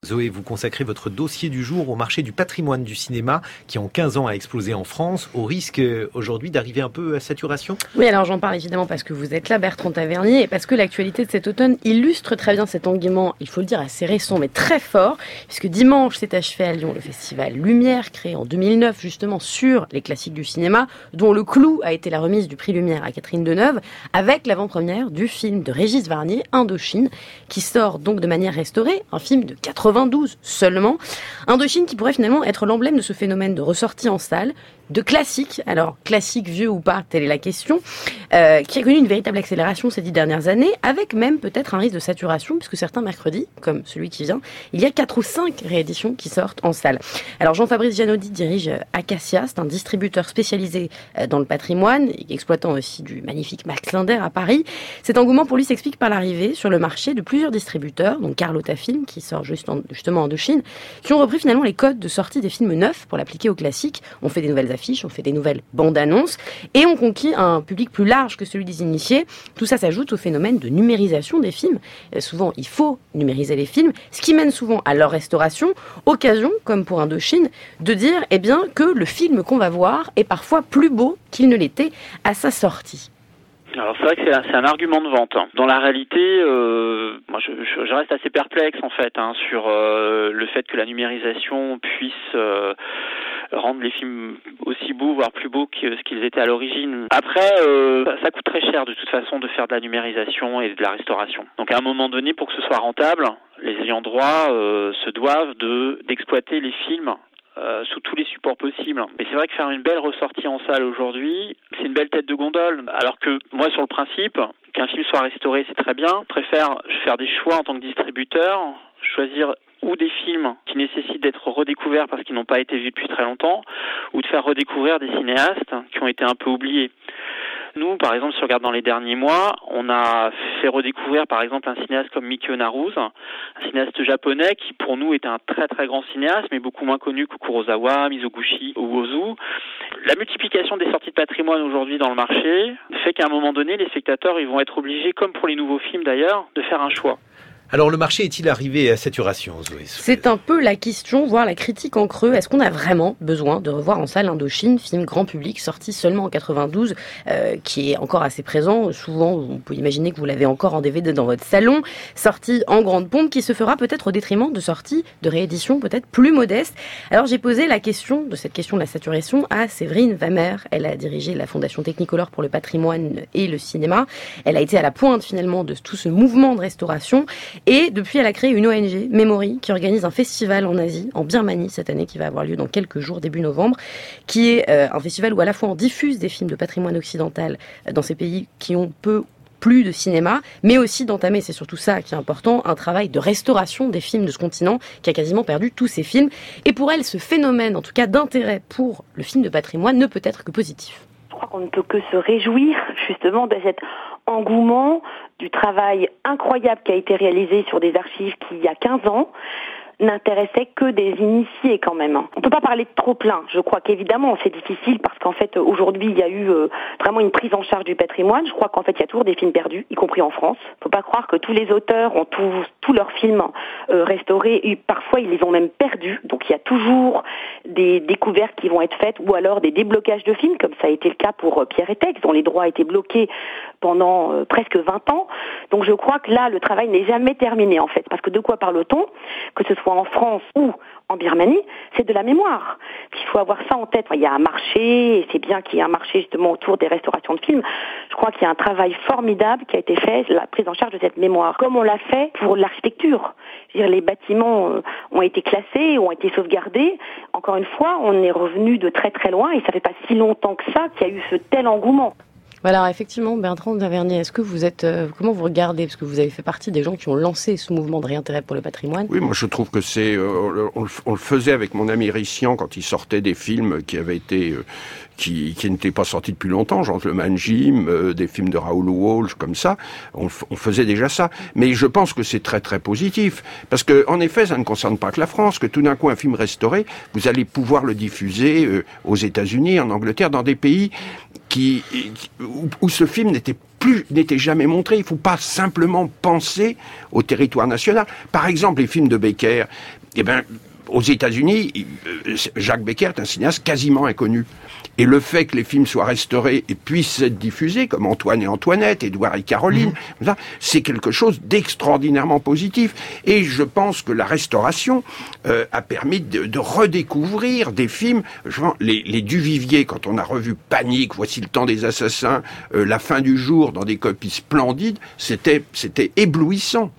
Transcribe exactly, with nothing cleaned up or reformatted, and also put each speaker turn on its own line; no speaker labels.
Zoé, vous consacrez votre dossier du jour au marché du patrimoine du cinéma qui en quinze ans a explosé en France, au risque aujourd'hui d'arriver un peu à saturation.
Oui, alors j'en parle évidemment parce que vous êtes là, Bertrand Tavernier, et parce que l'actualité de cet automne illustre très bien cet engouement, il faut le dire assez récent mais très fort, puisque dimanche s'est achevé à Lyon le festival Lumière, créé en deux mille neuf justement sur les classiques du cinéma, dont le clou a été la remise du prix Lumière à Catherine Deneuve, avec l'avant-première du film de Régis Varnier, Indochine, qui sort donc de manière restaurée, un film de quatre-vingt-douze seulement. Indochine qui pourrait finalement être l'emblème de ce phénomène de ressortie en salle, de classique, alors classique vieux ou pas, telle est la question, euh, qui a connu une véritable accélération ces dix dernières années, avec même peut-être un risque de saturation, puisque certains mercredis, comme celui qui vient, il y a quatre ou cinq rééditions qui sortent en salle. Alors Jean-Fabrice Gianotti dirige Acacia, c'est un distributeur spécialisé dans le patrimoine, exploitant aussi du magnifique Max Linder à Paris. Cet engouement pour lui s'explique par l'arrivée sur le marché de plusieurs distributeurs, donc Carlotta Film, qui sort juste en, justement Indochine, qui ont repris finalement les codes de sortie des films neufs pour l'appliquer aux classiques. On fait des nouvelles affiches, on fait des nouvelles bandes-annonces et on conquit un public plus large que celui des initiés. Tout ça s'ajoute au phénomène de numérisation des films. Euh, souvent, il faut numériser les films, ce qui mène souvent à leur restauration, occasion, comme pour Indochine, de dire eh bien, que le film qu'on va voir est parfois plus beau qu'il ne l'était à sa sortie.
Alors c'est vrai que c'est un, c'est un argument de vente. Dans la réalité, euh, moi je, je, je reste assez perplexe en fait hein, sur euh, le fait que la numérisation puisse euh, rendre les films aussi beaux, voire plus beaux que ce qu'ils étaient à l'origine. Après, euh, ça, ça coûte très cher de toute façon de faire de la numérisation et de la restauration. Donc à un moment donné, pour que ce soit rentable, les ayants droit euh, se doivent de d'exploiter les films Euh, sous tous les supports possibles. Mais c'est vrai que faire une belle ressortie en salle aujourd'hui, c'est une belle tête de gondole. Alors que moi, sur le principe, qu'un film soit restauré, c'est très bien. Je préfère faire des choix en tant que distributeur, choisir ou des films qui nécessitent d'être redécouverts parce qu'ils n'ont pas été vus depuis très longtemps, ou de faire redécouvrir des cinéastes qui ont été un peu oubliés. Nous, par exemple, si on regarde dans les derniers mois, on a fait redécouvrir, par exemple, un cinéaste comme Mikio Naruse, un cinéaste japonais qui, pour nous, est un très très grand cinéaste, mais beaucoup moins connu que Kurosawa, Mizoguchi ou Ozu. La multiplication des sorties de patrimoine aujourd'hui dans le marché fait qu'à un moment donné, les spectateurs, ils vont être obligés, comme pour les nouveaux films d'ailleurs, de faire un choix.
Alors le marché est-il arrivé à saturation, Zoé ?
C'est un peu la question, voire la critique en creux. Est-ce qu'on a vraiment besoin de revoir en salle Indochine, film grand public, sorti seulement en quatre-vingt-douze, euh, qui est encore assez présent. Souvent, on peut imaginer que vous l'avez encore en D V D dans votre salon, sorti en grande pompe, qui se fera peut-être au détriment de sorties de rééditions peut-être plus modestes. Alors j'ai posé la question, de cette question de la saturation, à Séverine Vamer. Elle a dirigé la Fondation Technicolor pour le patrimoine et le cinéma. Elle a été à la pointe finalement de tout ce mouvement de restauration. Et depuis, elle a créé une O N G, Memory, qui organise un festival en Asie, en Birmanie cette année, qui va avoir lieu dans quelques jours, début novembre, qui est euh, un festival où à la fois on diffuse des films de patrimoine occidental euh, dans ces pays qui ont peu plus de cinéma, mais aussi d'entamer, c'est surtout ça qui est important, un travail de restauration des films de ce continent qui a quasiment perdu tous ses films. Et pour elle, ce phénomène, en tout cas d'intérêt pour le film de patrimoine, ne peut être que positif.
Je crois qu'on ne peut que se réjouir justement de cet engouement, du travail incroyable qui a été réalisé sur des archives qui, il y a quinze ans, n'intéressait que des initiés quand même. On peut pas parler de trop plein. Je crois qu'évidemment c'est difficile parce qu'en fait aujourd'hui il y a eu euh, vraiment une prise en charge du patrimoine. Je crois qu'en fait il y a toujours des films perdus, y compris en France. Faut pas croire que tous les auteurs ont tous tous leurs films euh, restaurés et parfois ils les ont même perdus. Donc il y a toujours des découvertes qui vont être faites ou alors des déblocages de films comme ça a été le cas pour euh, Pierre et Tex dont les droits étaient bloqués pendant euh, presque vingt ans. Donc je crois que là le travail n'est jamais terminé en fait parce que de quoi parle-t-on ? Que ce soit en France ou en Birmanie, c'est de la mémoire. Il faut avoir ça en tête. Il y a un marché, et c'est bien qu'il y ait un marché justement autour des restaurations de films. Je crois qu'il y a un travail formidable qui a été fait, la prise en charge de cette mémoire, comme on l'a fait pour l'architecture. Je veux dire, les bâtiments ont été classés, ont été sauvegardés. Encore une fois, on est revenu de très très loin et ça fait pas si longtemps que ça qu'il y a eu ce tel engouement.
Voilà, effectivement, Bertrand Tavernier, est-ce que vous êtes, euh, comment vous regardez, parce que vous avez fait partie des gens qui ont lancé ce mouvement de réintérêt pour le patrimoine.
Oui, moi je trouve que c'est, euh, on, on le faisait avec mon ami Rissian quand il sortait des films qui avaient été, euh, qui, qui n'étaient pas sortis depuis longtemps, genre le Jim, euh, des films de Raoul Walsh comme ça. On, on faisait déjà ça, mais je pense que c'est très très positif parce que en effet, ça ne concerne pas que la France, que tout d'un coup un film restauré, vous allez pouvoir le diffuser euh, aux États-Unis, en Angleterre, dans des pays qui, où, où ce film n'était plus n'était jamais montré. Il ne faut pas simplement penser au territoire national. Par exemple, les films de Becker, eh ben, aux États-Unis, Jacques Becker est un cinéaste quasiment inconnu. Et le fait que les films soient restaurés et puissent être diffusés, comme Antoine et Antoinette, Édouard et Caroline, mmh. c'est quelque chose d'extraordinairement positif. Et je pense que la restauration euh, a permis de, de redécouvrir des films. Genre, les, les Duvivier, quand on a revu Panique, Voici le temps des assassins, euh, La fin du jour, dans des copies splendides, c'était, c'était éblouissant.